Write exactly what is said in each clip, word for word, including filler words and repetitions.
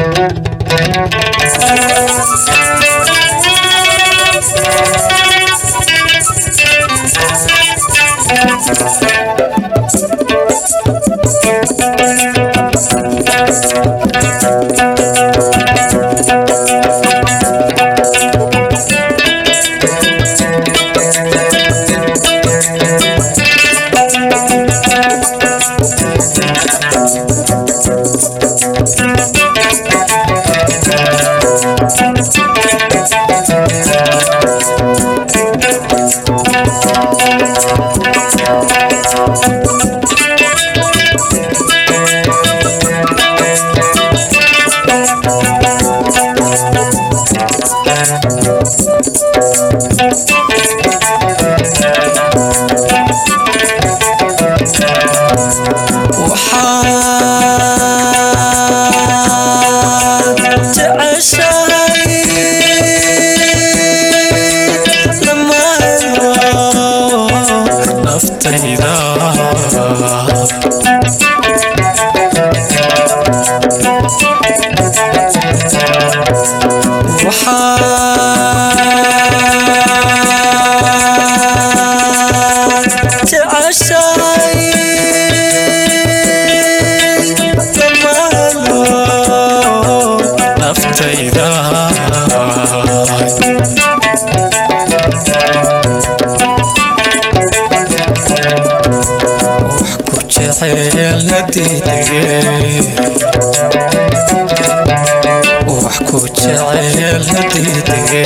وحكو جعيل هديدي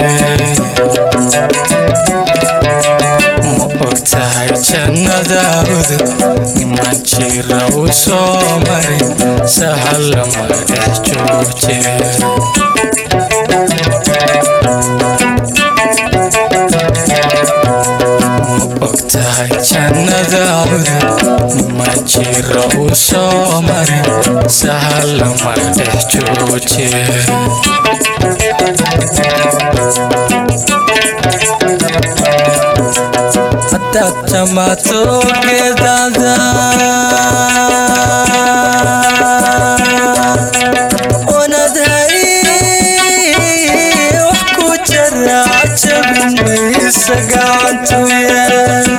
مقتهي جنة داود نمان جيرا وصومري سهل مرح جوجي مقتهي جنة داود نمان جيرا وصومري سهل مرح جوجي Tamato gedada onadai wahku jaracab maysagantuya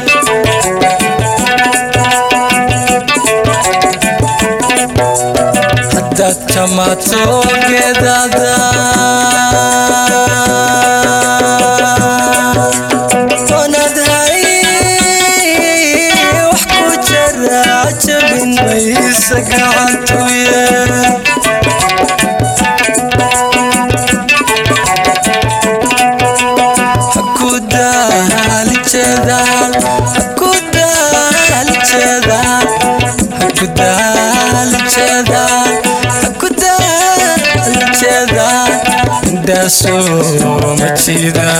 hatta tamato gedada So much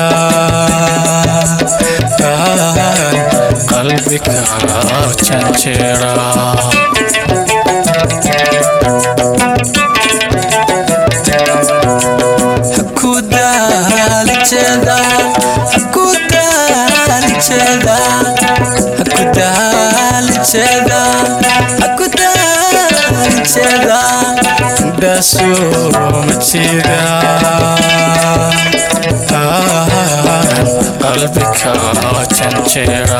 qalbi ka chanchera hakudal cheda hakudal cheda hakudal cheda hakudal cheda daso machida qalbi ka chanchera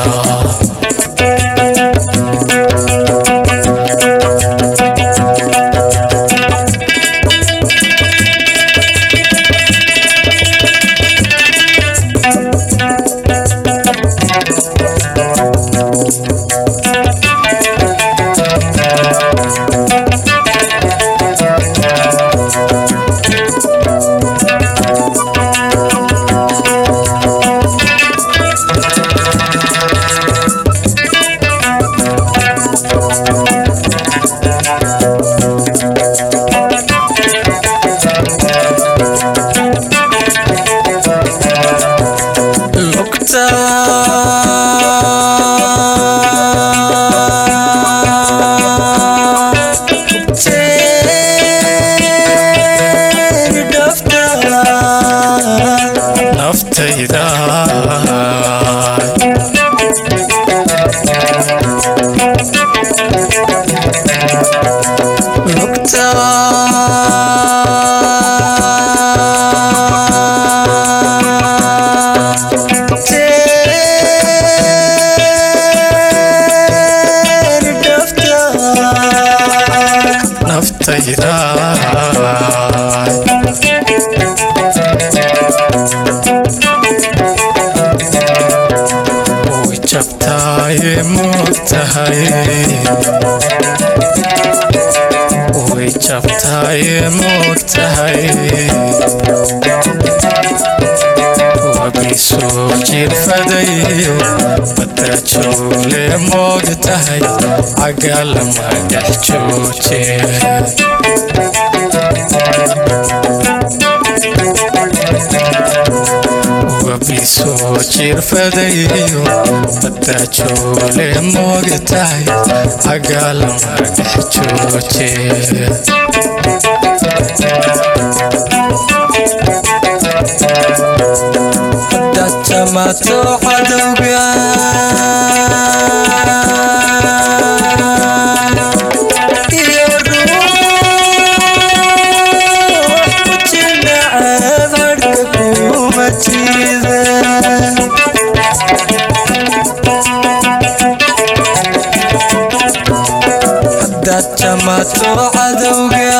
way jabtaaye moogtahay way jabtaaye moogtahay wabiisoo jirfadayo badda joole moogtahay cagaalama dhex jooje wabiisoo jirfadayo badda joole moogtahay cagaalama dhex jooje dajamato cadowga iyo ruux ku jinacaad harka kuma jiida dajamato cadowga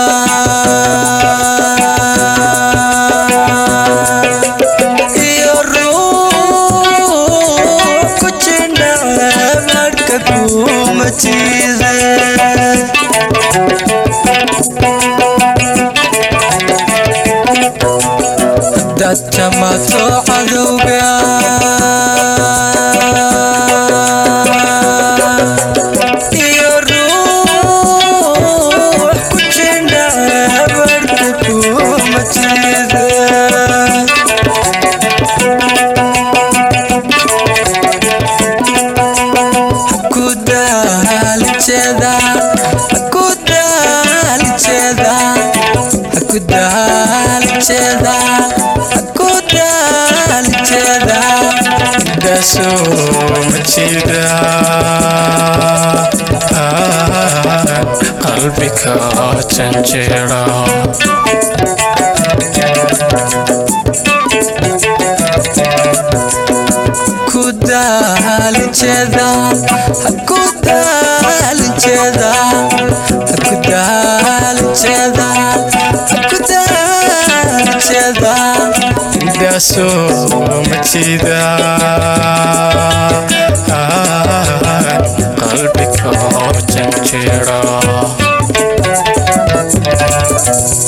dajamato cadowga iyo ruux ku jinacaad harka kuma jiida qalbiga janjeera ku daalijeda ku daalijeda ku daalijeda ku daalijeda indhaasoo majida qalbiga janjeera